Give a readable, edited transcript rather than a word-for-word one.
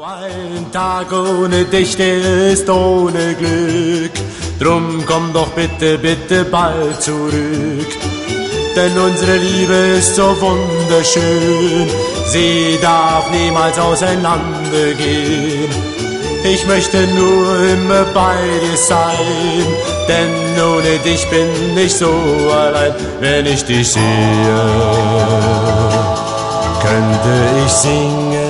Ein Tag ohne dich, der ist ohne Glück. Drum komm doch bitte, bitte bald zurück. Denn unsere Liebe ist so wunderschön, sie darf niemals auseinandergehen. Ich möchte nur immer bei dir sein, denn ohne dich bin ich so allein. Wenn ich dich sehe, könnte ich singen